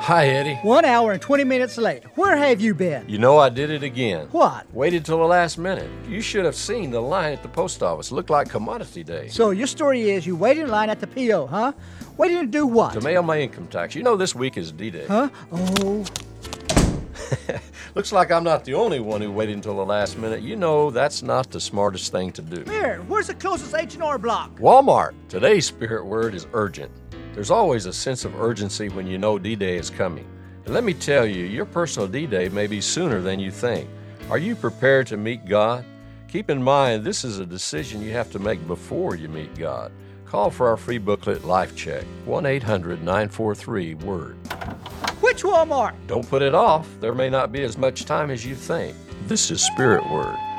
Hi, Eddie. 1 hour and 20 minutes late. Where have you been? You know I did it again. What? Waited till the last minute. You should have seen the line at the post office. Looked like commodity day. So your story is you waited in line at the P.O., huh? Waiting to do what? To mail my income tax. You know this week is D-Day. Huh? Oh. Looks like I'm not the only one who waited until the last minute. You know that's not the smartest thing to do. Here, where's the closest H&R block? Walmart. Today's spirit word is urgent. There's always a sense of urgency when you know D-Day is coming. And let me tell you, your personal D-Day may be sooner than you think. Are you prepared to meet God? Keep in mind, this is a decision you have to make before you meet God. Call for our free booklet, Life Check, 1-800-943-WORD. Which Walmart? Don't put it off. There may not be as much time as you think. This is Spirit Word.